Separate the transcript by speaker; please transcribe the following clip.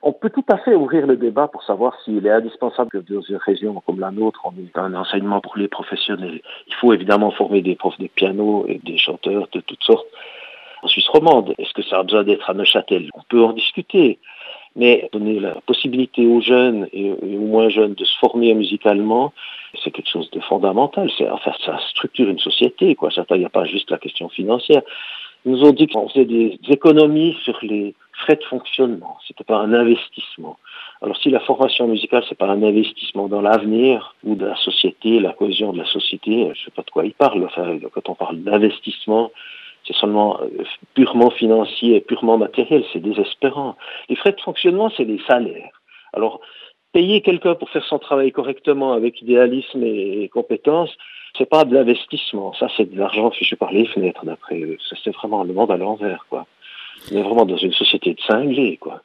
Speaker 1: On peut tout à fait ouvrir le débat pour savoir s'il est indispensable que dans une région comme la nôtre, on ait un enseignement pour les professionnels. Il faut évidemment former des profs de piano et des chanteurs de toutes sortes. En Suisse romande, est-ce que ça a besoin d'être à Neuchâtel? On peut en discuter. Mais donner la possibilité aux jeunes et aux moins jeunes de se former musicalement, c'est quelque chose de fondamental. Ça structure une société, quoi. Il n'y a pas juste la question financière. Ils nous ont dit qu'on faisait des économies sur les frais de fonctionnement. C'était pas un investissement. Alors si la formation musicale, c'est pas un investissement dans l'avenir ou de la société, la cohésion de la société, je sais pas de quoi ils parlent. Enfin, quand on parle d'investissement, c'est seulement purement financier et purement matériel, c'est désespérant. Les frais de fonctionnement, c'est les salaires. Alors, payer quelqu'un pour faire son travail correctement avec idéalisme et compétence, c'est pas de l'investissement. Ça, c'est de l'argent fichu par les fenêtres, d'après eux. Ça, c'est vraiment le monde à l'envers, quoi. On est vraiment dans une société de cinglés, quoi.